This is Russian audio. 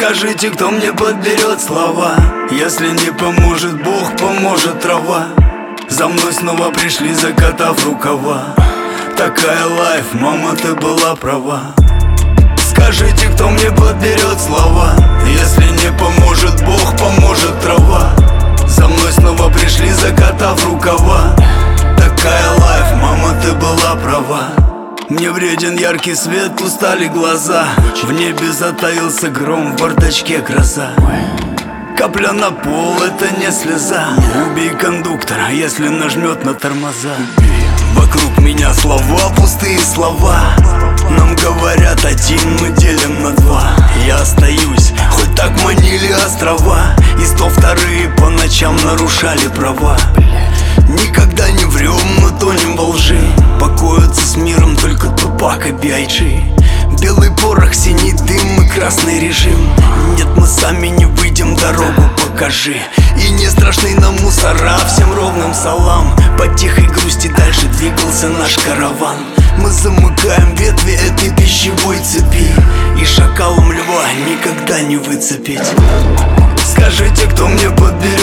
Скажите, кто мне подберет слова? Если не поможет Бог, поможет трава. За мной снова пришли, закатав рукава. Такая лайф, мама, ты была права. Скажите, кто мне подберет слова? Если не поможет Бог, поможет трава. За мной снова пришли, закатав рукава. Такая лайф, мама, ты была права. Мне вреден яркий свет, устали глаза. В небе затаился гром, в бардачке гроза. Капля на пол, это не слеза. Убей кондуктора, если нажмет на тормоза. Вокруг меня слова, пустые слова. Нам говорят один, мы делим на два. Я остаюсь, хоть так манили острова. И 102-е по ночам нарушали права. Никогда не врем, но тонем во лжи. Покоятся с миром только Тупак и B.I.G. Белый порох, синий дым и красный режим. Нет, мы сами не выйдем, дорогу покажи. И не страшны нам мусора, всем ровным салам. По тихой грусти дальше двигался наш караван. Мы замыкаем ветви этой пищевой цепи. И шакалам льва никогда не выцепить. Скажите, кто мне подберет